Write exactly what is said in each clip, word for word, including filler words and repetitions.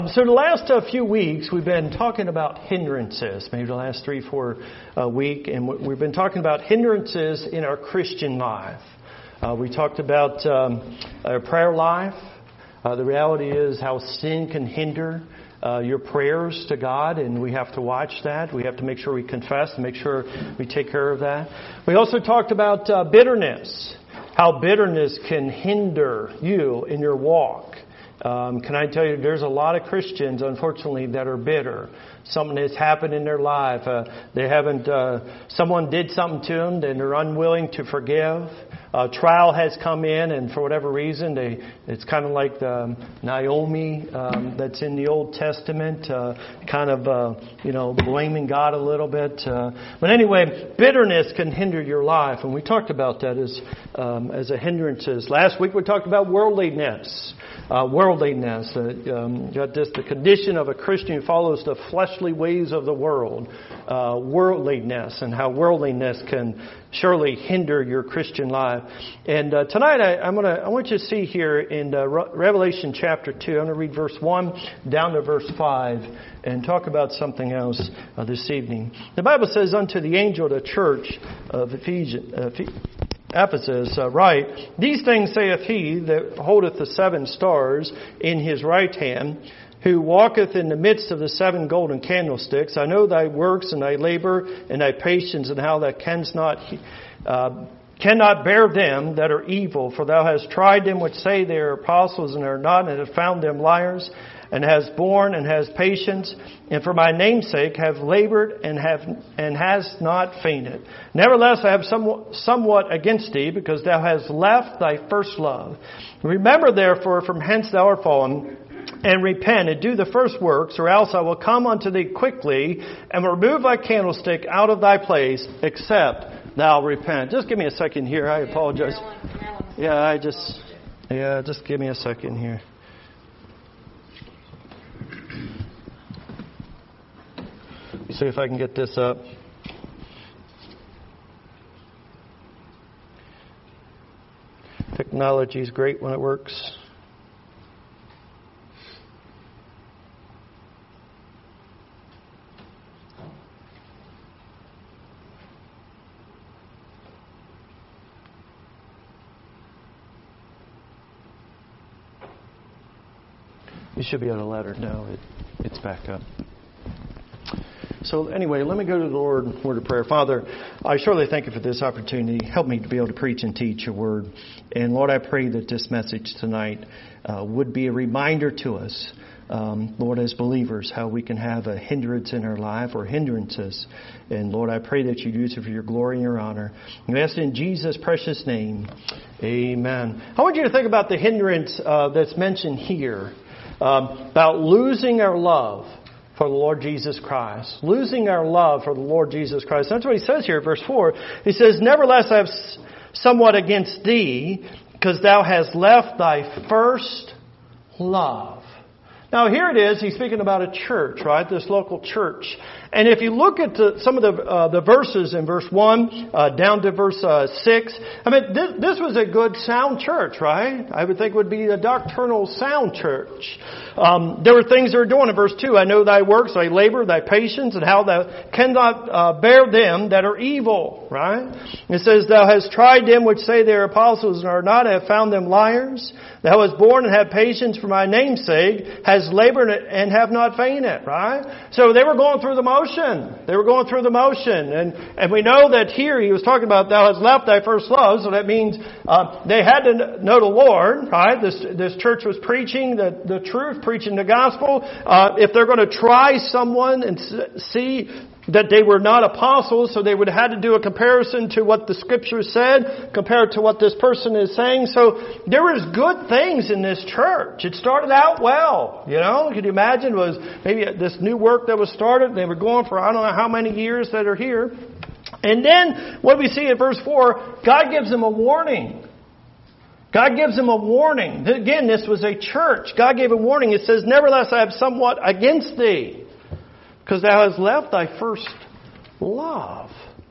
So the last uh, few weeks, we've been talking about hindrances, maybe the last three, four uh, week, and we've been talking about hindrances in our Christian life. Uh, we talked about um, our prayer life. Uh, the reality is how sin can hinder uh, your prayers to God, and we have to watch that. We have to make sure we confess and make sure we take care of that. We also talked about uh, bitterness, how bitterness can hinder you in your walk. Um, can I tell you, there's a lot of Christians, unfortunately, that are bitter. Something has happened in their life. Uh, they haven't, uh, someone did something to them, and they're unwilling to forgive. Uh, trial has come in, and for whatever reason, they, it's kind of like the um, Naomi um, that's in the Old Testament, uh, kind of, uh, you know, blaming God a little bit. Uh, but anyway, bitterness can hinder your life, and we talked about that as um, as a hindrances. Last week we talked about worldliness. Uh, worldliness, uh, um, got this, the condition of a Christian who follows the fleshly ways of the world. Uh, worldliness and how worldliness can surely hinder your Christian life. And uh, tonight I, I'm gonna, I want you to see here in uh, Re- Revelation chapter two. I'm going to read verse one down to verse five and talk about something else uh, this evening. The Bible says, "Unto the angel of the church of Ephesians." Uh, Ephesus, uh, write, These things saith he that holdeth the seven stars in his right hand, who walketh in the midst of the seven golden candlesticks. I know thy works and thy labor and thy patience, and how thou canst not uh, cannot bear them that are evil. For thou hast tried them which say they are apostles and are not, and have found them liars, and has borne and has patience, and for my name's sake have labored and have and has not fainted. Nevertheless, I have somewhat, somewhat against thee, because thou hast left thy first love. Remember therefore from hence thou art fallen, and repent and do the first works, or else I will come unto thee quickly, and will remove thy candlestick out of thy place, except thou repent. Just give me a second here. I apologize. Yeah, I just yeah, just give me a second here. See if I can get this up. Technology is great when it works. You should be able to let her know it, it's back up. So anyway, let me go to the Lord in word of prayer. Father, I surely thank you for this opportunity. Help me to be able to preach and teach your word. And Lord, I pray that this message tonight uh, would be a reminder to us, um, Lord, as believers, how we can have a hindrance in our life or hindrances. And Lord, I pray that you use it for your glory and your honor. And we ask it in Jesus' precious name. Amen. I want you to think about the hindrance uh, that's mentioned here, um, about losing our love for the Lord Jesus Christ. Losing our love for the Lord Jesus Christ. That's what he says here, verse four. He says, Nevertheless, I have somewhat against thee, because thou hast left thy first love. Now here it is, he's speaking about a church, right? This local church. And if you look at the, some of the uh, the verses in verse one uh, down to verse uh, six, I mean, this, this was a good sound church, right? I would think it would be a doctrinal sound church. Um, there were things they were doing in verse two. I know thy works, thy labor, thy patience, and how thou cannot uh, bear them that are evil, right? It says, Thou hast tried them which say they are apostles and are not, have found them liars. Thou hast borne and have patience for my name's sake, has labored and have not fainted, right? So they were going through the motion. They were going through the motion. And, and we know that here he was talking about thou hast left thy first love. So that means uh, they had to know the Lord, right? This this church was preaching the, the truth, preaching the gospel. Uh, if they're going to try someone and see that they were not apostles, so they would have had to do a comparison to what the Scripture said compared to what this person is saying. So there was good things in this church. It started out well. You know, could you imagine? It was maybe this new work that was started. They were going for I don't know how many years that are here. And then what we see in verse four, God gives them a warning. God gives them a warning. Again, this was a church. God gave a warning. It says, Nevertheless, I have somewhat against thee, because thou hast left thy first love.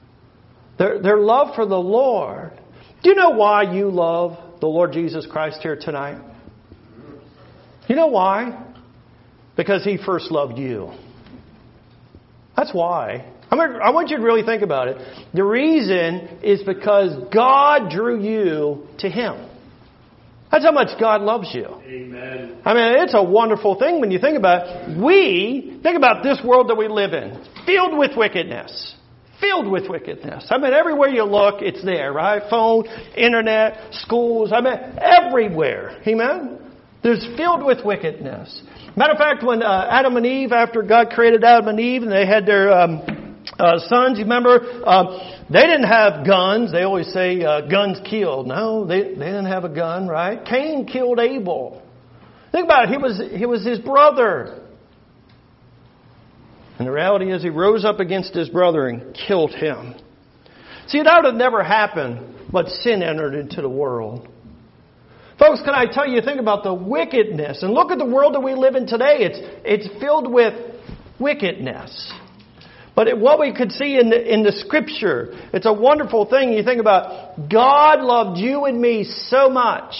Their, their love for the Lord. Do you know why you love the Lord Jesus Christ here tonight? You know why? Because He first loved you. That's why. I mean, I want you to really think about it. The reason is because God drew you to Him. That's how much God loves you. Amen. I mean, it's a wonderful thing when you think about it. We, think about this world that we live in. Filled with wickedness. Filled with wickedness. I mean, everywhere you look, it's there, right? Phone, internet, schools. I mean, everywhere. Amen? There's filled with wickedness. Matter of fact, when uh, Adam and Eve, after God created Adam and Eve, and they had their um, uh, sons, you remember, uh, they didn't have guns. They always say uh, guns killed. No, they, they didn't have a gun, right? Cain killed Abel. Think about it. He was, he was his brother. And the reality is he rose up against his brother and killed him. See, that would have never happened, but sin entered into the world. Folks, can I tell you, think about the wickedness. And look at the world that we live in today. It's, it's filled with wickedness. But it, what we could see in the, in the Scripture, it's a wonderful thing. You think about, God loved you and me so much,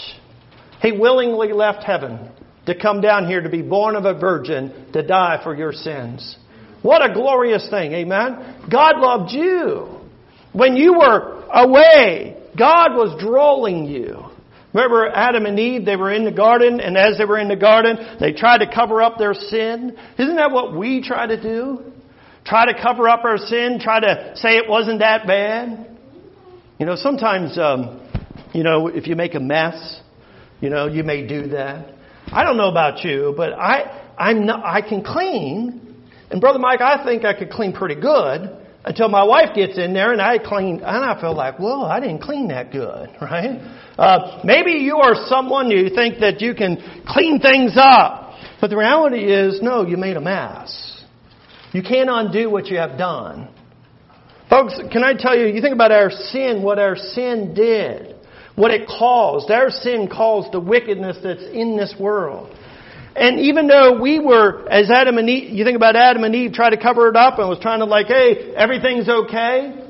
He willingly left heaven to come down here to be born of a virgin, to die for your sins. What a glorious thing, amen? God loved you. When you were away, God was drawing you. Remember Adam and Eve, they were in the garden, and as they were in the garden, they tried to cover up their sin. Isn't that what we try to do? Try to cover up our sin, try to say it wasn't that bad. You know, sometimes, um, you know, if you make a mess, you know, you may do that. I don't know about you, but I, I'm not, I can clean. And Brother Mike, I think I could clean pretty good until my wife gets in there and I clean, and I feel like, well, I didn't clean that good, right? Uh, maybe you are someone you think that you can clean things up. But the reality is, no, you made a mess. You can't undo what you have done. Folks, can I tell you, you think about our sin, what our sin did, what it caused. Our sin caused the wickedness that's in this world. And even though we were, as Adam and Eve, you think about Adam and Eve tried to cover it up and was trying to like, hey, everything's okay.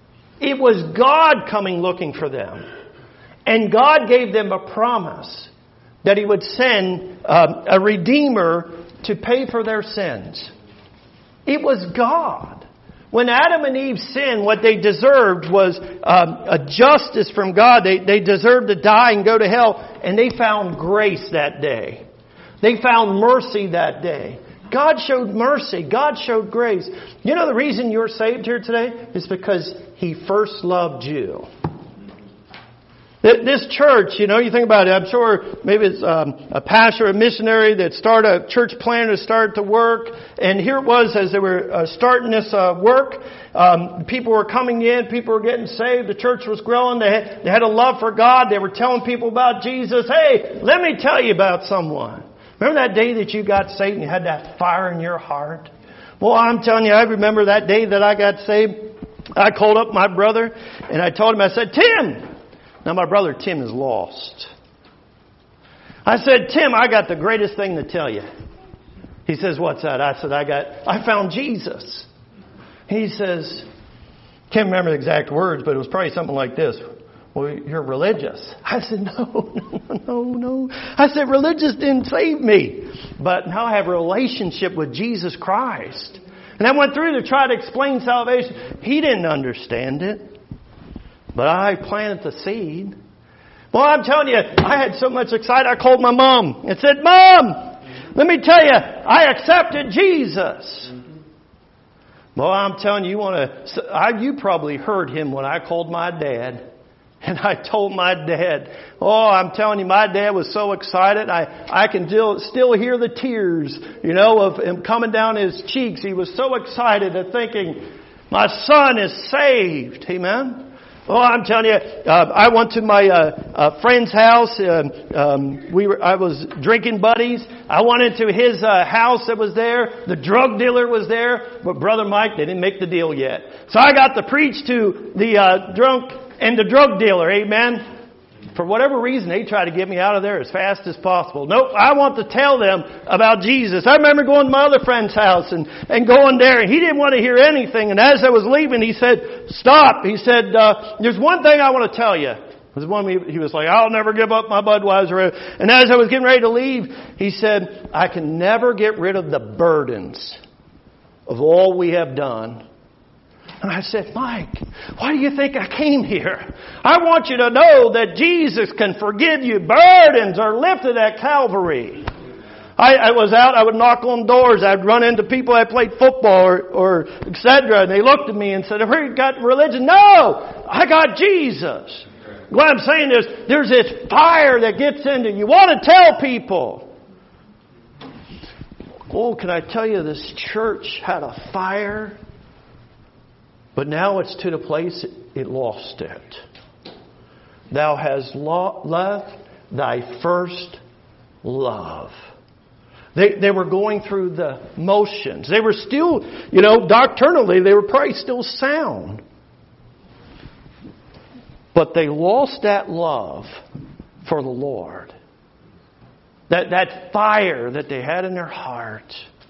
It was God coming looking for them. And God gave them a promise that He would send um, a Redeemer to pay for their sins. It was God. When Adam and Eve sinned, what they deserved was um, a justice from God. They, they deserved to die and go to hell. And they found grace that day. They found mercy that day. God showed mercy. God showed grace. You know the reason you're saved here today is because He first loved you. This church, you know, you think about it, I'm sure maybe it's um, a pastor, a missionary that started a church planner to start to work. And here it was as they were uh, starting this uh, work. Um, people were coming in. People were getting saved. The church was growing. They had, they had a love for God. They were telling people about Jesus. Hey, let me tell you about someone. Remember that day that you got saved and you had that fire in your heart? Well, I'm telling you, I remember that day that I got saved. I called up my brother and I told him, I said, Tim. Now my brother Tim is lost. I said, Tim, I got the greatest thing to tell you. He says, what's that? I said, I got, I found Jesus. He says, can't remember the exact words, but it was probably something like this. Well, you're religious. I said, no, no, no, no. I said, religious didn't save me. But now I have a relationship with Jesus Christ. And I went through to try to explain salvation. He didn't understand it. But I planted the seed. Well, I'm telling you, I had so much excitement. I called my mom and said, Mom, let me tell you, I accepted Jesus. Well, I'm telling you, you want to, I, you probably heard him when I called my dad. And I told my dad, oh, I'm telling you, my dad was so excited. I, I can still, still hear the tears, you know, of him coming down his cheeks. He was so excited at thinking, my son is saved. Amen. Oh, I'm telling you, uh, I went to my uh, uh, friend's house. Um, um, we were, I was drinking buddies. I went into his uh, house that was there. The drug dealer was there. But Brother Mike, they didn't make the deal yet. So I got to preach to the uh, drunk and the drug dealer. Amen. For whatever reason, they try to get me out of there as fast as possible. Nope, I want to tell them about Jesus. I remember going to my other friend's house and, and going there, and he didn't want to hear anything. And as I was leaving, he said, stop. He said, uh, there's one thing I want to tell you. was one he, he was like, I'll never give up my Budweiser. And as I was getting ready to leave, he said, I can never get rid of the burdens of all we have done. And I said, Mike, why do you think I came here? I want you to know that Jesus can forgive you. Burdens are lifted at Calvary. I, I was out, I would knock on doors, I'd run into people that played football or, or et cetera. And they looked at me and said, have you got religion? No, I got Jesus. What I'm saying is, there's this fire that gets into you. You want to tell people. Oh, can I tell you, this church had a fire, but now it's to the place it lost it. Thou hast left thy first love. They they were going through the motions. They were still, you know, doctrinally, they were probably still sound. But they lost that love for the Lord. That, that fire that they had in their heart.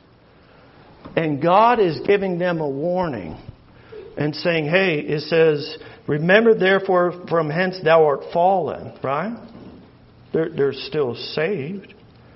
And God is giving them a warning and saying, hey, it says, remember therefore from hence thou art fallen, right? They're, they're still saved.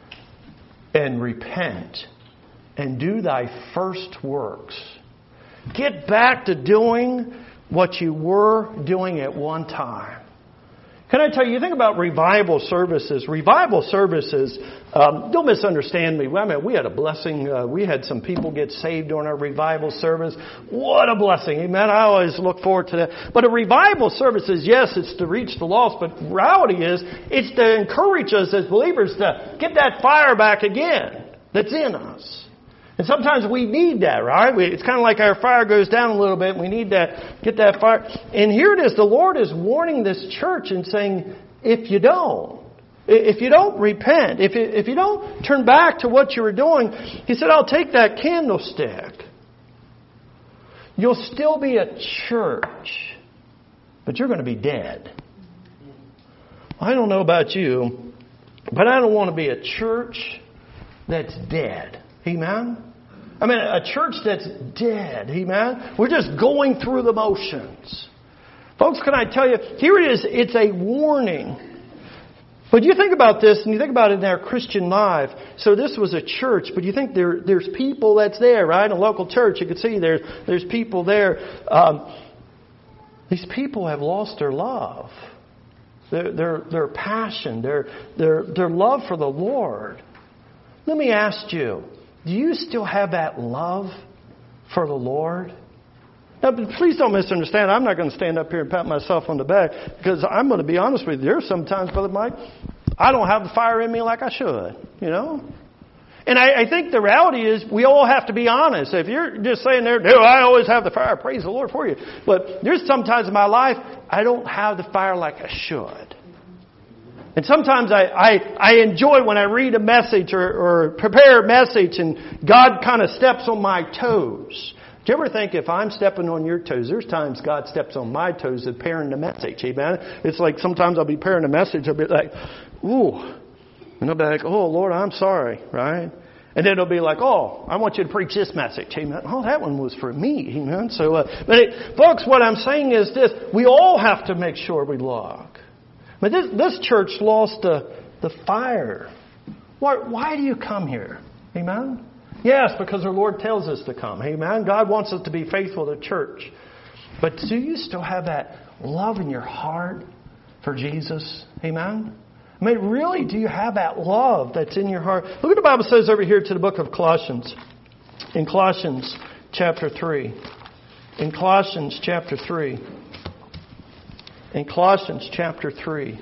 And repent and do thy first works. Get back to doing what you were doing at one time. Can I tell you, you think about revival services. Revival services, um, don't misunderstand me. I mean, we had a blessing. Uh, we had some people get saved during our revival service. What a blessing. Amen. I always look forward to that. But a revival service is, yes, it's to reach the lost. But reality is, it's to encourage us as believers to get that fire back again that's in us. And sometimes we need that, right? We, it's kind of like our fire goes down a little bit. And we need to get that fire. And here it is. The Lord is warning this church and saying, if you don't, if you don't repent, if you, if you don't turn back to what you were doing, He said, I'll take that candlestick. You'll still be a church, but you're going to be dead. I don't know about you, but I don't want to be a church that's dead. Amen? I mean, a church that's dead. Amen? We're just going through the motions. Folks, can I tell you, here it is. It's a warning. But you think about this, and you think about it in our Christian life. So this was a church, but you think there, there's people that's there, right? A local church, you can see there's, there's people there. Um, these people have lost their love. Their, their, their passion, their, their, their love for the Lord. Let me ask you, do you still have that love for the Lord? Now, please don't misunderstand. I'm not going to stand up here and pat myself on the back because I'm going to be honest with you. There's sometimes, Brother Mike, I don't have the fire in me like I should, you know. And I, I think the reality is we all have to be honest. If you're just saying there, no, I always have the fire, praise the Lord for you. But there's sometimes in my life I don't have the fire like I should. And sometimes I, I, I enjoy when I read a message or, or prepare a message and God kind of steps on my toes. Do you ever think if I'm stepping on your toes, there's times God steps on my toes in preparing the message, amen? It's like sometimes I'll be preparing a message, I'll be like, ooh. And I'll be like, oh, Lord, I'm sorry, right? And then it'll be like, oh, I want you to preach this message, amen? Oh, that one was for me, amen? So, uh, but it, folks, what I'm saying is this, we all have to make sure we look. But this, this church lost the, the fire. Why, why do you come here? Amen? Yes, because our Lord tells us to come. Amen? God wants us to be faithful to church. But do you still have that love in your heart for Jesus? Amen? I mean, really, do you have that love that's in your heart? Look what the Bible says over here to the book of Colossians. In Colossians chapter three. In Colossians chapter three. In Colossians chapter three.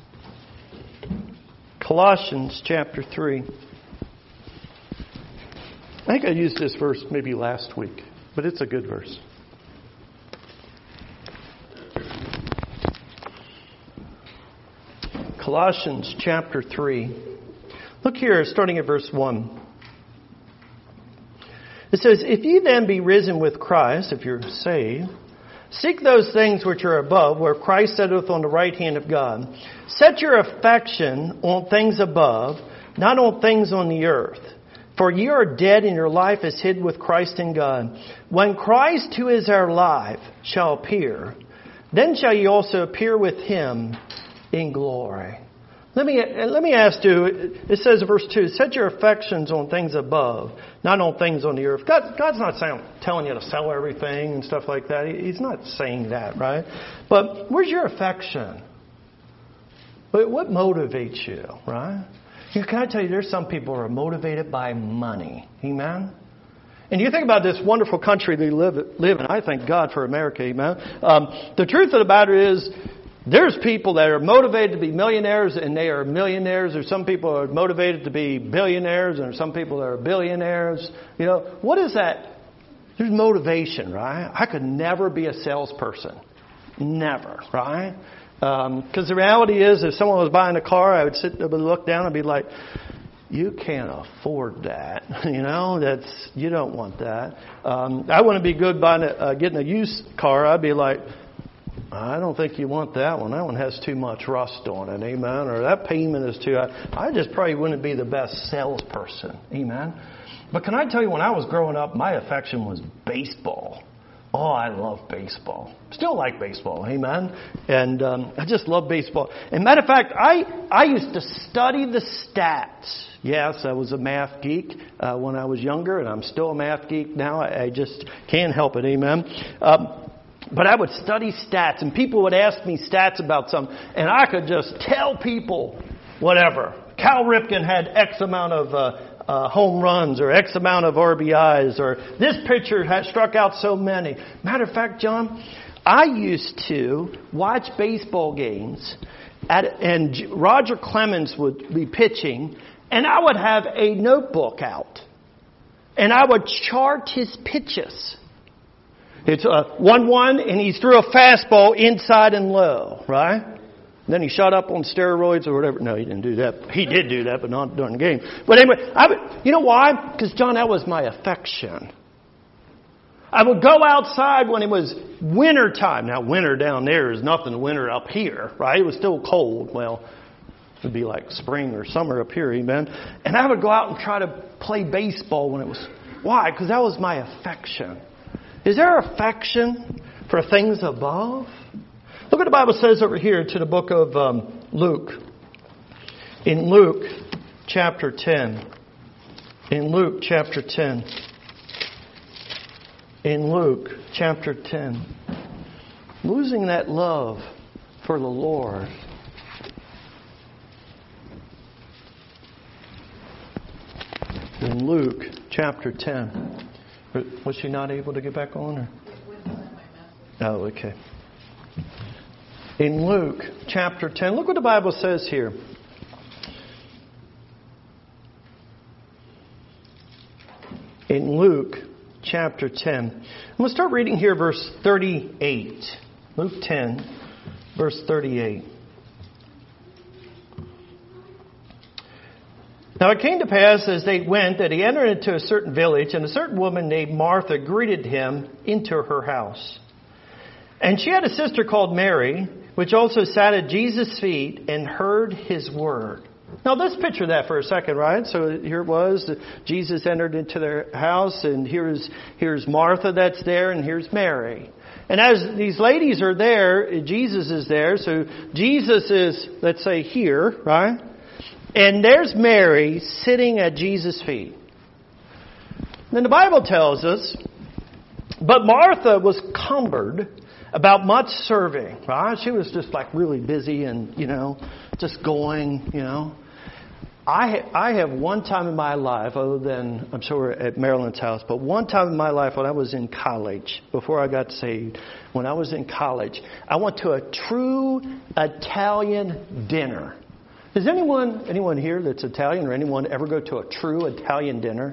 Colossians chapter three. I think I used this verse maybe last week, but it's a good verse. Colossians chapter three. Look here, starting at verse one. It says, if ye then be risen with Christ, if you're saved, seek those things which are above, where Christ sitteth on the right hand of God. Set your affection on things above, not on things on the earth. For ye are dead, and your life is hid with Christ in God. When Christ, who is our life, shall appear, then shall ye also appear with Him in glory. Let me let me ask you, it says in verse two, set your affections on things above, not on things on the earth. God, God's not saying, telling you to sell everything and stuff like that. He's not saying that, right? But where's your affection? What motivates you, right? You can I tell you, there's some people who are motivated by money. Amen? And you think about this wonderful country we live, live in. I thank God for America, amen? Um, the truth of the matter is, there's people that are motivated to be millionaires and they are millionaires. There's some people that are motivated to be billionaires and there's some people that are billionaires. You know, what is that? There's motivation, right? I could never be a salesperson. Never, right? Because um, the reality is, if someone was buying a car, I would sit there and look down and be like, you can't afford that. You know, that's, you don't want that. Um, I wouldn't be good buying a, uh, getting a used car. I'd be like, I don't think you want that one. That one has too much rust on it, amen. Or that payment is too high. I just probably wouldn't be the best salesperson, amen. But can I tell you, when I was growing up, my affection was baseball. Oh, I love baseball. Still like baseball, amen. And um, I just love baseball. And matter of fact, I, I used to study the stats. Yes, I was a math geek uh, when I was younger, and I'm still a math geek now. I, I just can't help it, amen. Um, But I would study stats, and people would ask me stats about something, and I could just tell people whatever. Cal Ripken had X amount of uh, uh, home runs, or X amount of R B Is, or this pitcher had struck out so many. Matter of fact, John, I used to watch baseball games, at, and Roger Clemens would be pitching, and I would have a notebook out, and I would chart his pitches. It's a one one, and he threw a fastball inside and low, right? And then he shot up on steroids or whatever. No, he didn't do that. He did do that, but not during the game. But anyway, I would, you know why? Because, John, that was my affection. I would go outside when it was winter time. Now, winter down there is nothing to winter up here, right? It was still cold. Well, it would be like spring or summer up here, amen? And I would go out and try to play baseball when it was... Why? Because that was my affection. Is there affection for things above? Look what the Bible says over here to the book of um, Luke. In Luke chapter ten. In Luke chapter ten. In Luke chapter ten. Losing that love for the Lord. In Luke chapter ten. Was she not able to get back on? Or? Oh, okay. In Luke chapter ten, look what the Bible says here. In Luke chapter ten. I'm going to start reading here verse thirty-eight. Luke ten, verse thirty-eight. Now it came to pass as they went that he entered into a certain village, and a certain woman named Martha greeted him into her house. And she had a sister called Mary, which also sat at Jesus' feet and heard his word. Now let's picture that for a second, right? So here it was, Jesus entered into their house, and here's here's Martha that's there, and here's Mary. And as these ladies are there, Jesus is there. So Jesus is, let's say, here, right? And there's Mary sitting at Jesus' feet. Then the Bible tells us, but Martha was cumbered about much serving, right? She was just like really busy and, you know, just going, you know. I I have one time in my life, other than, I'm sure at Marilyn's house, but one time in my life when I was in college, before I got saved, when I was in college, I went to a true Italian dinner. Does anyone anyone here that's Italian or anyone ever go to a true Italian dinner?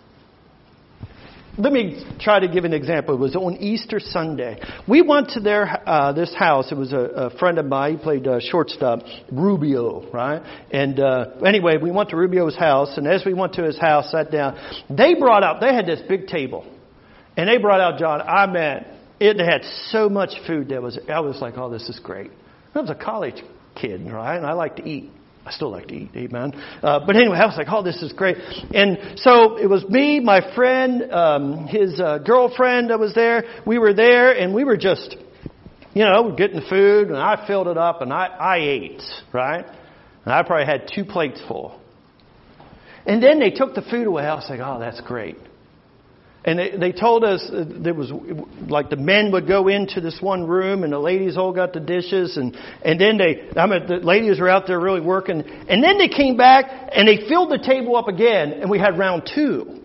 Let me try to give an example. It was on Easter Sunday. We went to their uh, this house. It was a, a friend of mine. He played uh, shortstop, Rubio, right? And uh, anyway, we went to Rubio's house. And as we went to his house, sat down, they brought out, they had this big table. And they brought out, John, I mean, it had so much food. That was I was like, oh, this is great. I was a college kid, right? And I like to eat. I still like to eat, amen. Uh, but anyway, I was like, oh, this is great. And so it was me, my friend, um, his uh, girlfriend that was there. We were there, and we were just you know, we're getting the food, and I filled it up, and I, I ate, right? And I probably had two plates full. And then they took the food away. I was like, oh, that's great. And they, they told us there was, like, the men would go into this one room, and the ladies all got the dishes, and, and then they, I mean, the ladies were out there really working. And then they came back, and they filled the table up again, and we had round two.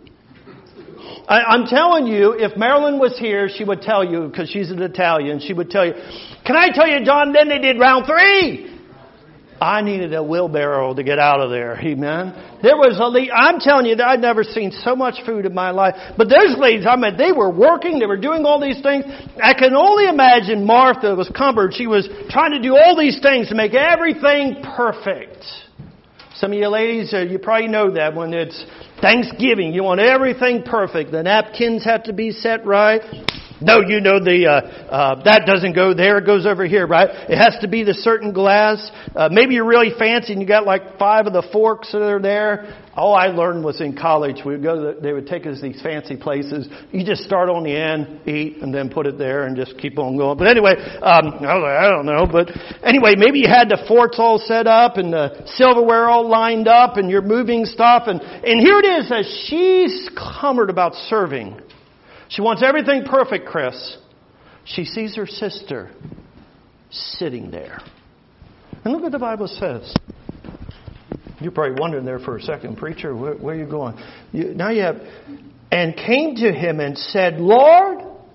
I, I'm telling you, if Marilyn was here, she would tell you, because she's an Italian, she would tell you, can I tell you, John, then they did round three. I needed a wheelbarrow to get out of there. Amen. There was a le- I'm telling you, I'd never seen so much food in my life. But those ladies, I mean, they were working. They were doing all these things. I can only imagine Martha was cumbered. She was trying to do all these things to make everything perfect. Some of you ladies, uh, you probably know that when it's Thanksgiving, you want everything perfect. The napkins have to be set right. No, you know the uh, uh, that doesn't go there. It goes over here, right? It has to be the certain glass. Uh, maybe you're really fancy and you got like five of the forks that are there. All I learned was in college. We would go. To the, they would take us to these fancy places. You just start on the end, eat, and then put it there, and just keep on going. But anyway, um, I was like, I don't know. But anyway, maybe you had the forks all set up and the silverware all lined up, and you're moving stuff. And and here it is as she's cumbered about serving. She wants everything perfect, Chris. She sees her sister sitting there. And look what the Bible says. You're probably wondering there for a second, preacher, where, where are you going? You, now you have, and came to him and said, Lord,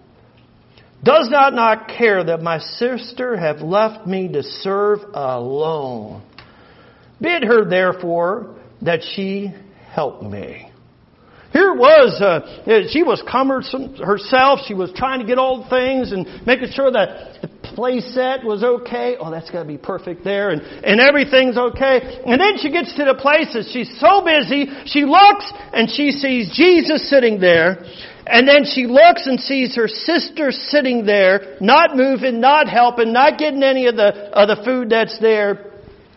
does not not care that my sister have left me to serve alone? Bid her therefore that she help me. Here it was, uh, she was cumbersome herself. She was trying to get all the things and making sure that the play set was okay. Oh, that's got to be perfect there. And, and everything's okay. And then she gets to the place that she's so busy. She looks and she sees Jesus sitting there. And then she looks and sees her sister sitting there, not moving, not helping, not getting any of the, of the food that's there.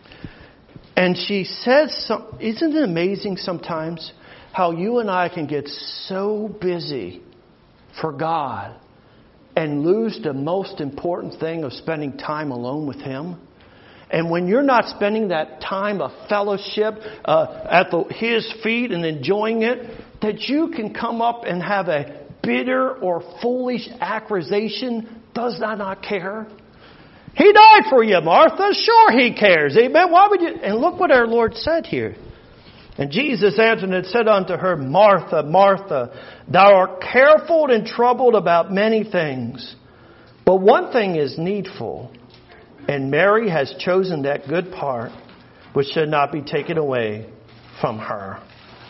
And she says, some, isn't it amazing sometimes how you and I can get so busy for God and lose the most important thing of spending time alone with Him? And when you're not spending that time of fellowship uh, at the, His feet and enjoying it, that you can come up and have a bitter or foolish accusation, does not not care? He died for you, Martha. Sure He cares. Amen. Why would you? And look what our Lord said here. And Jesus answered and said unto her, Martha, Martha, thou art careful and troubled about many things. But one thing is needful, and Mary has chosen that good part, which should not be taken away from her.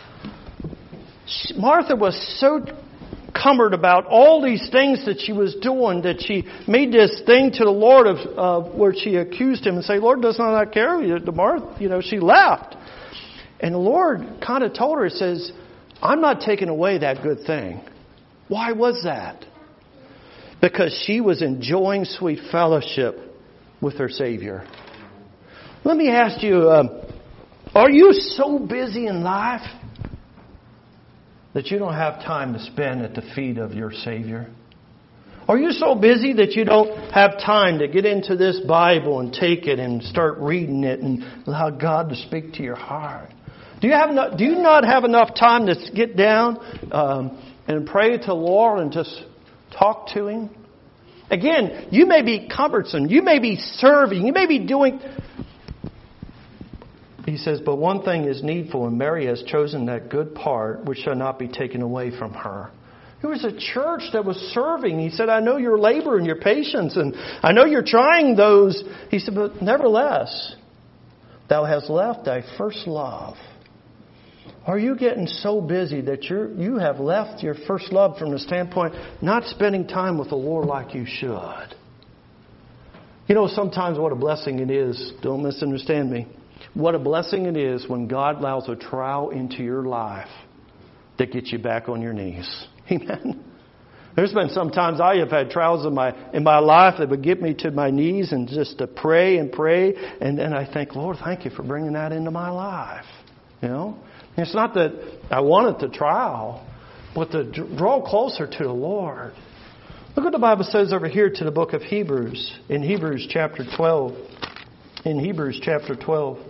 Martha was so cumbered about all these things that she was doing that she made this thing to the Lord of uh, where she accused Him and say, Lord, does not I care? The Martha, you know, she left. And the Lord kind of told her, He says, I'm not taking away that good thing. Why was that? Because she was enjoying sweet fellowship with her Savior. Let me ask you, um, are you so busy in life that you don't have time to spend at the feet of your Savior? Are you so busy that you don't have time to get into this Bible and take it and start reading it and allow God to speak to your heart? Do you have enough, do you not have enough time to get down um, and pray to the Lord and just talk to Him? Again, you may be cumbersome. You may be serving. You may be doing... He says, but one thing is needful, and Mary has chosen that good part which shall not be taken away from her. There was a church that was serving. He said, I know your labor and your patience, and I know you're trying those. He said, but nevertheless, thou hast left thy first love. Are you getting so busy that you're, you have left your first love from the standpoint not spending time with the Lord like you should? You know, sometimes what a blessing it is, don't misunderstand me, what a blessing it is when God allows a trial into your life that gets you back on your knees. Amen. There's been some times I have had trials in my in my life that would get me to my knees and just to pray and pray. And then I think, Lord, thank you for bringing that into my life. You know? It's not that I wanted the trial, but to draw closer to the Lord. Look what the Bible says over here to the book of Hebrews, in Hebrews chapter twelve. In Hebrews chapter twelve.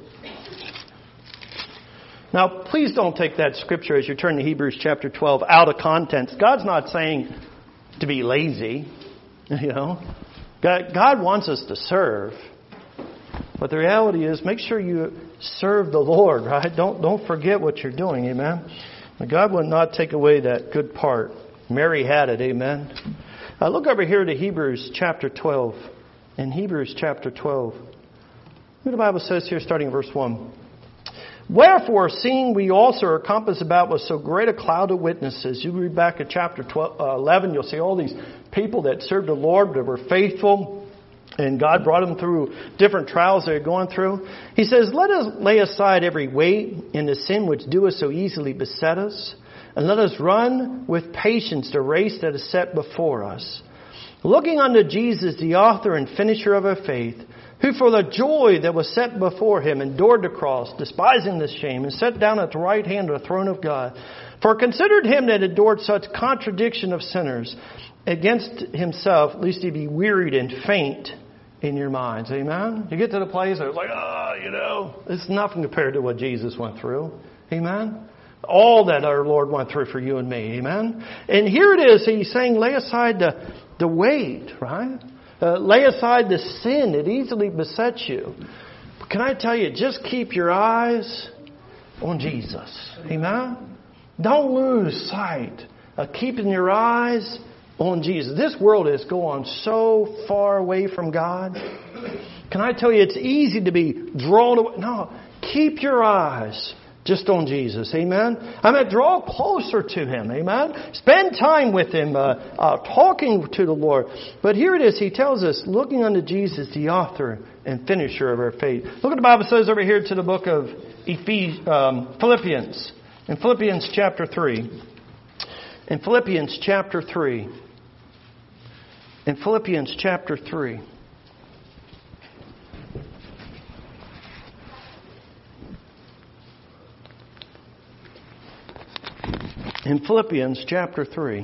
Now, please don't take that scripture as you turn to Hebrews chapter twelve out of context. God's not saying to be lazy, you know. God, God wants us to serve. But the reality is, make sure you serve the Lord, right? Don't don't forget what you're doing, amen? God will not take away that good part. Mary had it, amen? Uh, look over here to Hebrews chapter twelve. In Hebrews chapter twelve. Look what the Bible says here, starting in verse one. Wherefore, seeing we also are compassed about with so great a cloud of witnesses. You read back at chapter twelve, uh, eleven, you'll see all these people that served the Lord, that were faithful. And God brought them through different trials they're going through. He says, let us lay aside every weight and the sin which doeth so easily beset us. And let us run with patience the race that is set before us. Looking unto Jesus, the author and finisher of our faith, who for the joy that was set before him endured the cross, despising the shame, and sat down at the right hand of the throne of God. For considered him that endured such contradiction of sinners against himself, lest he be wearied and faint in your minds. Amen? You get to the place where it's like, oh, you know, it's nothing compared to what Jesus went through. Amen? All that our Lord went through for you and me. Amen? And here it is. He's saying, lay aside the, the weight, right? Uh, lay aside the sin that easily besets you. But can I tell you, just keep your eyes on Jesus. Amen? Don't lose sight of keeping your eyes on Jesus. This world is going so far away from God. Can I tell you, it's easy to be drawn away. No, keep your eyes just on Jesus. Amen? I mean, draw closer to Him. Amen? Spend time with Him, uh, uh, talking to the Lord. But here it is. He tells us, looking unto Jesus, the author and finisher of our faith. Look what the Bible says over here to the book of Ephes- um, Philippians. In Philippians chapter three. In Philippians chapter three. In Philippians chapter three. In Philippians chapter three.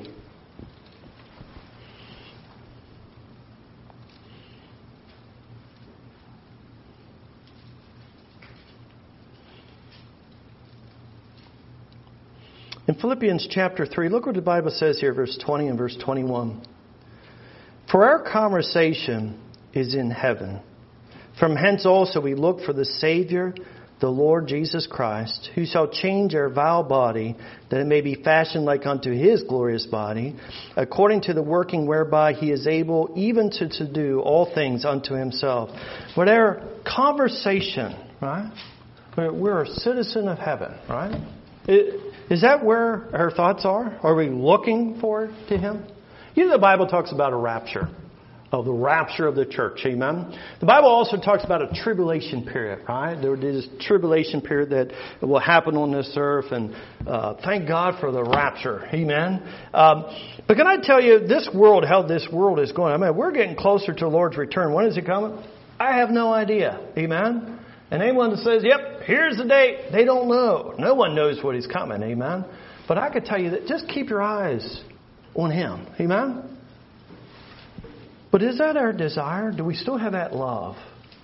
In Philippians chapter three, look what the Bible says here, verse twenty and verse twenty-one. For our conversation is in heaven. From hence also we look for the Savior, the Lord Jesus Christ, who shall change our vile body, that it may be fashioned like unto His glorious body, according to the working whereby He is able even to, to do all things unto Himself. But our conversation, right? We're, we're a citizen of heaven, right? Is that where our thoughts are? Are we looking forward to Him? You know, the Bible talks about a rapture. Of the rapture of the church. Amen. The Bible also talks about a tribulation period, right? There is a tribulation period that will happen on this earth, and uh, thank God for the rapture. Amen. Um, but can I tell you, this world, how this world is going, I mean, we're getting closer to the Lord's return. When is He coming? I have no idea. Amen. And anyone that says, yep, here's the date, they don't know. No one knows what He's coming. Amen. But I could tell you that just keep your eyes on Him. Amen. But is that our desire? Do we still have that love?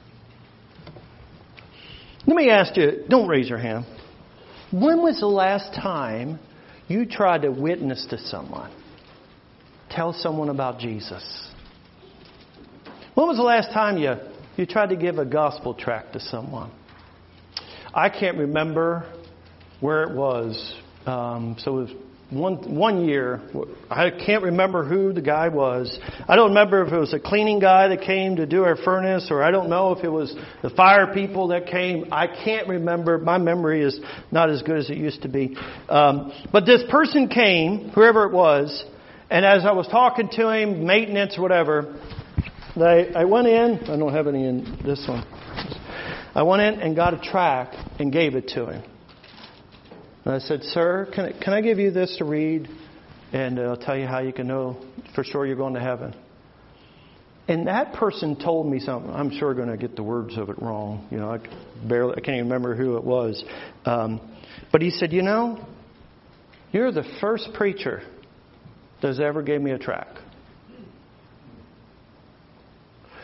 Let me ask you, don't raise your hand. When was the last time you tried to witness to someone? Tell someone about Jesus. When was the last time you, you tried to give a gospel tract to someone? I can't remember where it was. Um, so it was One one year, I can't remember who the guy was. I don't remember if it was a cleaning guy that came to do our furnace, or I don't know if it was the fire people that came. I can't remember. My memory is not as good as it used to be. Um, but this person came, whoever it was, and as I was talking to him, maintenance, whatever, they, I went in. I don't have any in this one. I went in and got a tract and gave it to him. And I said, sir, can I, can I give you this to read? And I'll tell you how you can know for sure you're going to heaven. And that person told me something. I'm sure going to get the words of it wrong. You know, I barely, I can't even remember who it was. Um, but he said, you know, you're the first preacher that's ever gave me a tract.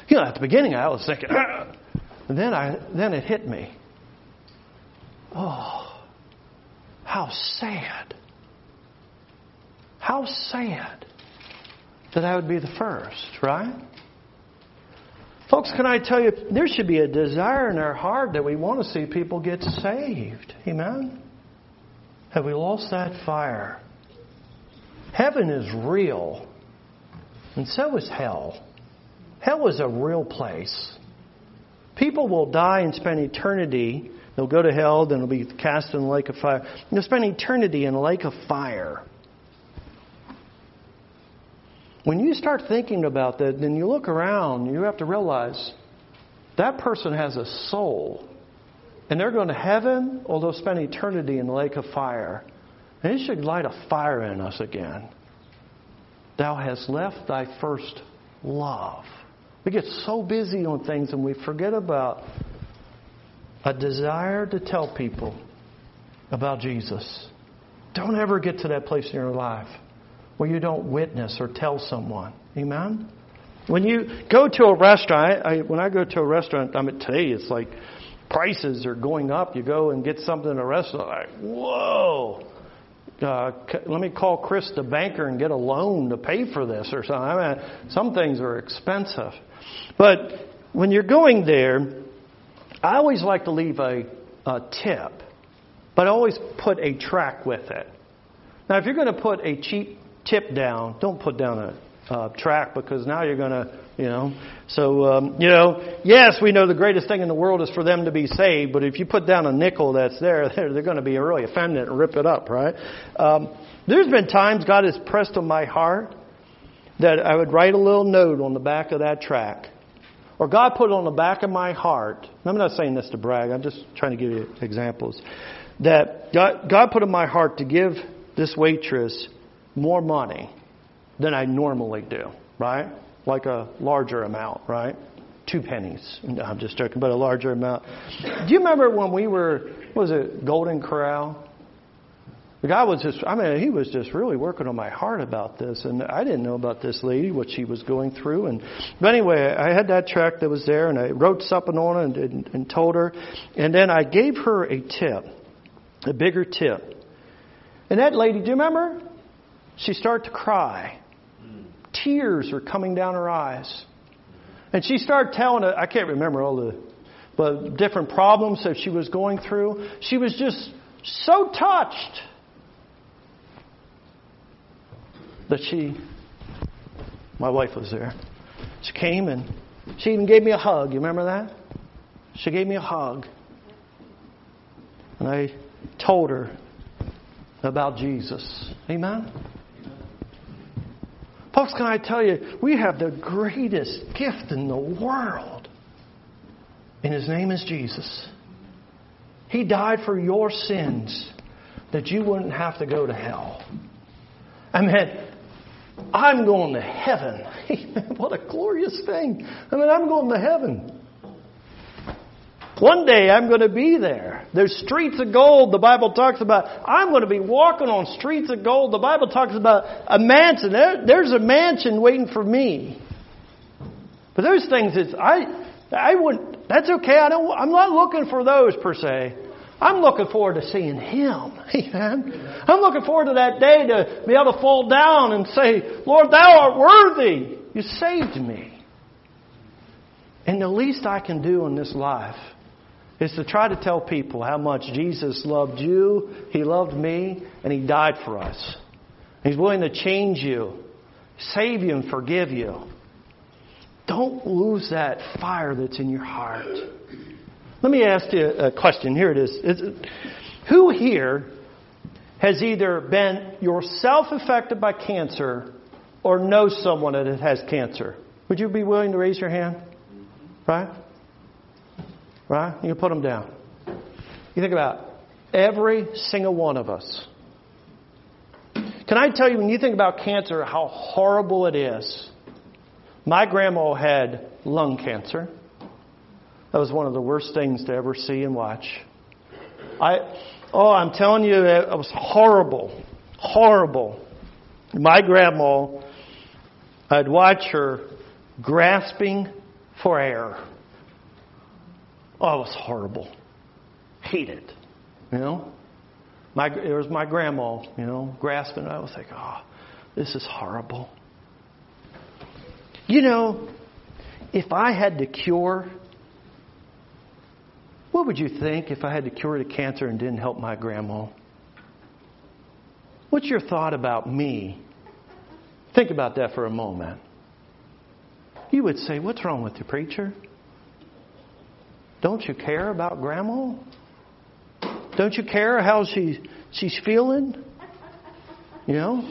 You know, at the beginning I was thinking, ah! and then I then it hit me. Oh, how sad. How sad that I would be the first, right? Folks, can I tell you, there should be a desire in our heart that we want to see people get saved. Amen? Have we lost that fire? Heaven is real, and so is hell. Hell is a real place. People will die and spend eternity. They'll go to hell, then they'll be cast in the lake of fire. They'll spend eternity in a lake of fire. When you start thinking about that, then you look around, you have to realize that person has a soul. And they're going to heaven, or they'll spend eternity in the lake of fire. And it should light a fire in us again. Thou hast left thy first love. We get so busy on things and we forget about a desire to tell people about Jesus. Don't ever get to that place in your life where you don't witness or tell someone. Amen? When you go to a restaurant, I, when I go to a restaurant, I mean, today it's like prices are going up. You go and get something in a restaurant, like, whoa, uh, let me call Chris the banker and get a loan to pay for this or something. I mean, some things are expensive. But when you're going there, I always like to leave a, a tip, but I always put a track with it. Now, if you're going to put a cheap tip down, don't put down a uh, track, because now you're going to, you know. So, um, you know, yes, we know the greatest thing in the world is for them to be saved, but if you put down a nickel that's there, they're, they're going to be really offended and rip it up, right? Um, there's been times God has pressed on my heart that I would write a little note on the back of that track. Or God put it on the back of my heart. And I'm not saying this to brag. I'm just trying to give you examples. That God, God put in my heart to give this waitress more money than I normally do, right? Like a larger amount, right? Two pennies. No, I'm just joking, but a larger amount. Do you remember when we were, what was it, Golden Corral? The guy was just, I mean, he was just really working on my heart about this. And I didn't know about this lady, what she was going through. And But anyway, I had that tract that was there, and I wrote something on it and, and, and told her. And then I gave her a tip, a bigger tip. And that lady, do you remember? She started to cry. Tears were coming down her eyes. And she started telling it, I can't remember all the but different problems that she was going through. She was just so touched that she, my wife was there. She came and she even gave me a hug. You remember that? She gave me a hug. And I told her about Jesus. Amen? Folks, can I tell you, we have the greatest gift in the world. And His name is Jesus. He died for your sins that you wouldn't have to go to hell. I mean, I'm going to heaven. What a glorious thing. I mean, I'm going to heaven. One day I'm going to be there. There's streets of gold the Bible talks about. I'm going to be walking on streets of gold. The Bible talks about a mansion. There, there's a mansion waiting for me. But those things, is I, I wouldn't. That's okay. I don't. I'm not looking for those per se. I'm looking forward to seeing Him. Amen. I'm looking forward to that day to be able to fall down and say, Lord, Thou art worthy. You saved me. And the least I can do in this life is to try to tell people how much Jesus loved you, He loved me, and He died for us. He's willing to change you, save you, and forgive you. Don't lose that fire that's in your heart. Let me ask you a question. Here it is. is it, who here has either been yourself affected by cancer or knows someone that has cancer? Would you be willing to raise your hand? Right? Right? You can put them down. You think about every single one of us. Can I tell you, when you think about cancer, how horrible it is? My grandma had lung cancer. That was one of the worst things to ever see and watch. I, oh, I'm telling you, it was horrible. Horrible. My grandma, I'd watch her grasping for air. Oh, it was horrible. Hate it. You know? My, there was my grandma, you know, grasping. I was like, oh, this is horrible. You know, if I had the cure, what would you think if I had the cure to cancer and didn't help my grandma? What's your thought about me? Think about that for a moment. You would say, what's wrong with you, preacher? Don't you care about grandma? Don't you care how she she's feeling? You know?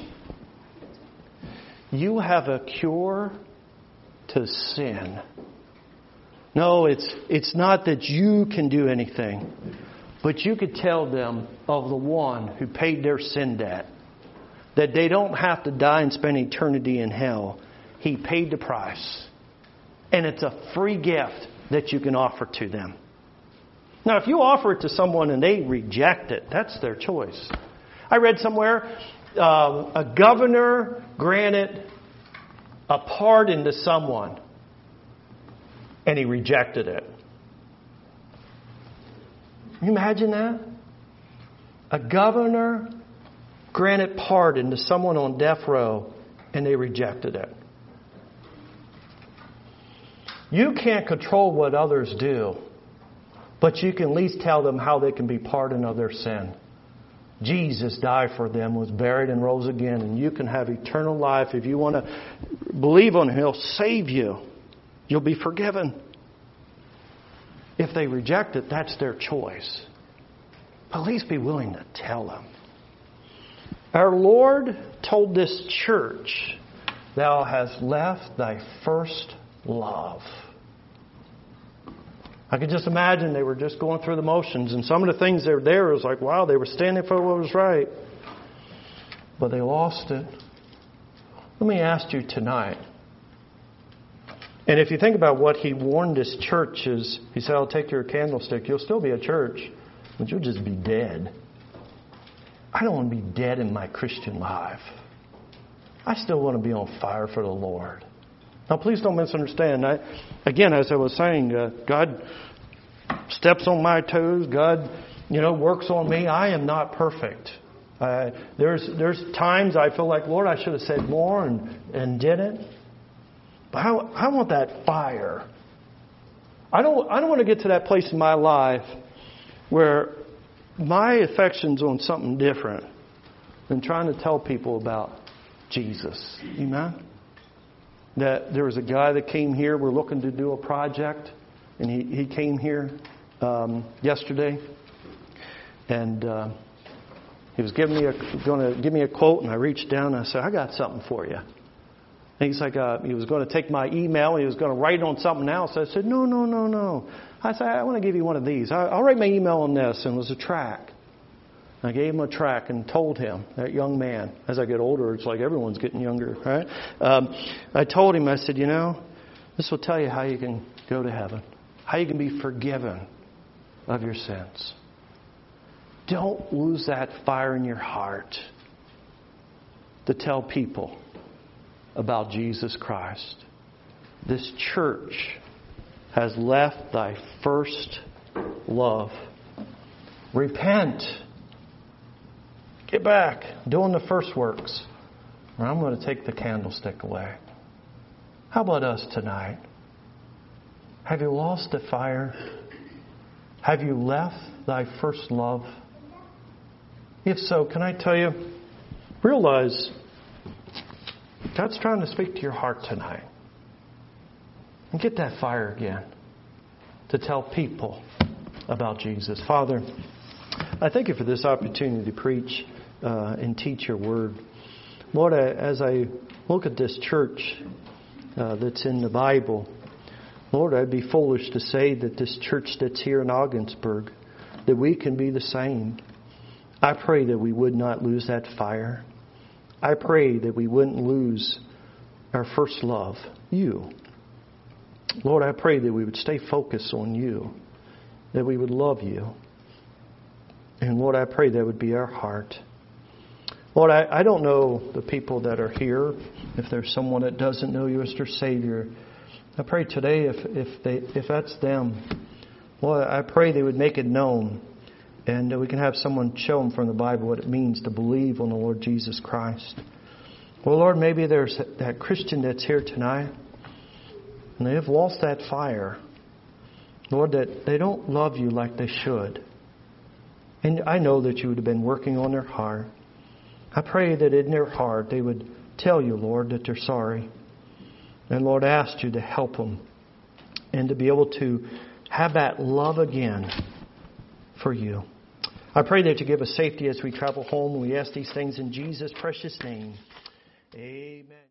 You have a cure to sin. No, it's it's not that you can do anything, but you could tell them of the one who paid their sin debt, that they don't have to die and spend eternity in hell. He paid the price. And it's a free gift that you can offer to them. Now, if you offer it to someone and they reject it, that's their choice. I read somewhere uh, a governor granted a pardon to someone and he rejected it. Can you imagine that? A governor granted pardon to someone on death row and they rejected it. You can't control what others do, but you can at least tell them how they can be pardoned of their sin. Jesus died for them, was buried and rose again, and you can have eternal life. If you want to believe on Him, He'll save you. You'll be forgiven. If they reject it, that's their choice. But at least be willing to tell them. Our Lord told this church, "Thou hast left thy first love." I could just imagine they were just going through the motions, and some of the things that were there was like, wow, they were standing for what was right. But they lost it. Let me ask you tonight. And if you think about what He warned this church is, He said, I'll take your candlestick. You'll still be a church, but you'll just be dead. I don't want to be dead in my Christian life. I still want to be on fire for the Lord. Now, please don't misunderstand. I, again, as I was saying, uh, God steps on my toes. God, you know, works on me. I am not perfect. Uh, there's there's times I feel like, Lord, I should have said more and, and didn't. But I, I want that fire. I don't I don't want to get to that place in my life where my affection's on something different than trying to tell people about Jesus. Amen? That there was a guy that came here. We're looking to do a project, and he, he came here um, yesterday, and uh, he was giving me a going to give me a quote, and I reached down and I said, "I got something for you." And he's like, uh, he was going to take my email. He was going to write on something else. I said, "No, no, no, no." I said, "I want to give you one of these. I, I'll write my email on this," and it was a tract. I gave him a tract and told him, that young man, as I get older, it's like everyone's getting younger, right? Um, I told him, I said, you know, this will tell you how you can go to heaven, how you can be forgiven of your sins. Don't lose that fire in your heart to tell people about Jesus Christ. This church has left thy first love. Repent. Get back, doing the first works, or I'm going to take the candlestick away. How about us tonight? Have you lost the fire? Have you left thy first love? If so, can I tell you, realize God's trying to speak to your heart tonight. And get that fire again to tell people about Jesus. Father, I thank you for this opportunity to preach uh, and teach your word. Lord, I, as I look at this church uh, that's in the Bible, Lord, I'd be foolish to say that this church that's here in Ogdensburg, that we can be the same. I pray that we would not lose that fire. I pray that we wouldn't lose our first love, you. Lord, I pray that we would stay focused on you, that we would love you. And Lord, I pray that would be our heart. Lord, I, I don't know the people that are here. If there's someone that doesn't know you as their Savior, I pray today if, if they if that's them, well, I pray they would make it known. And we can have someone show them from the Bible what it means to believe on the Lord Jesus Christ. Well, Lord, maybe there's that Christian that's here tonight, and they have lost that fire. Lord, that they don't love you like they should. And I know that you would have been working on their heart. I pray that in their heart they would tell you, Lord, that they're sorry. And Lord, I ask you to help them and to be able to have that love again for you. I pray that you give us safety as we travel home. We ask these things in Jesus' precious name. Amen.